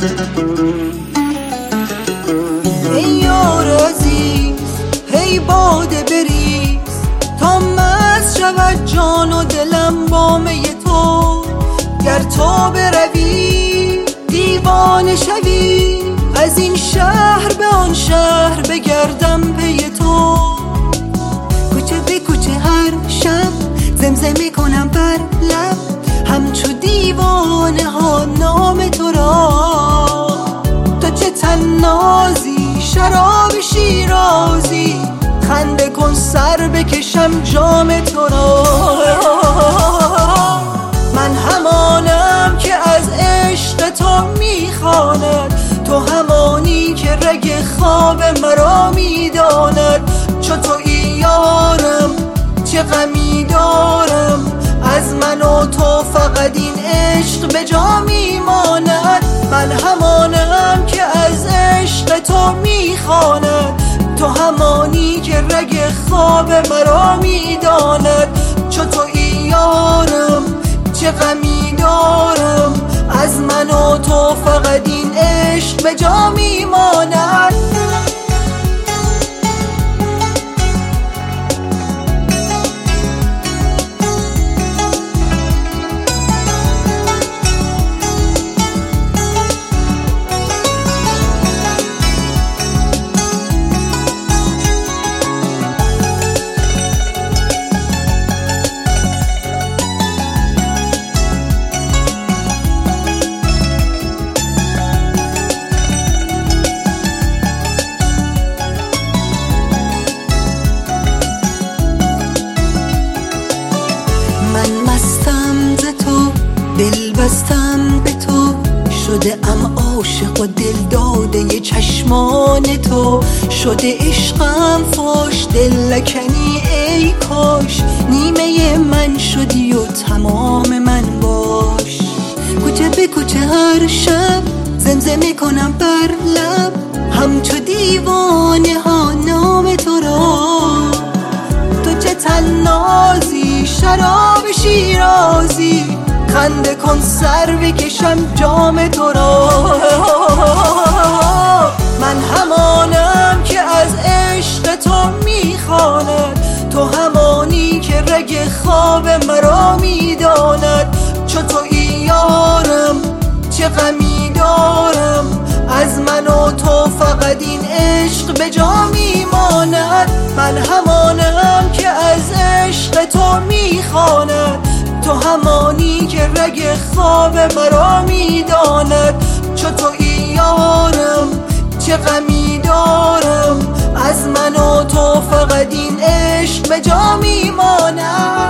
ای یار عزیز هی باده بریز تا مست شود جان و دلم با می تو. گر تو بروی دیوانه شوی، از این شهر به آن شهر بگردم پی تو. کوچه به کوچه هر شب زمزمه کنم بر لب، همچو دیوانه ها نام تو را. تو چه طنازی شراب شیرازی، خنده کن سر بکشم جام تو را. من همانم که از عشق تو میخواند، تو همانی که رگ خواب مرا میداند. چو تویی یارم چه غمی دارم، از من و تو فقط این عشق به جا میماند. من همانم که از عشق تو میخواند، تو همانی که رگ خواب مرا میداند. چو تویی یارم چه غمی دارم، از من و تو فقط این عشق به جا میماند. من مستم ز تو، دل بستم به تو، شده ام عاشق و دل داده چشمان تو. شده عشقم فاش دل لکنی ای کاش، نیمه من شدی و تمام من باش. کوچه به کوچه هر شب زمزمه کنم بر لب، همچو دیوانه ها نام تو را. تو چه طنازی شراب شیرازی، خنده کن سر بکشم جام تو را. من همانم که از عشق تو میخواند، تو همانی که رگ خواب مرا میداند. چو تویی یارم چه غمی دارم، از من و تو فقط این عشق به جا میماند. من همانم که از عشق تو میخواند، تو همانی که رگ خواب مرا میداند. چو تویی یارم چه غمی دارم، از من و تو فقط این عشق به جا میماند.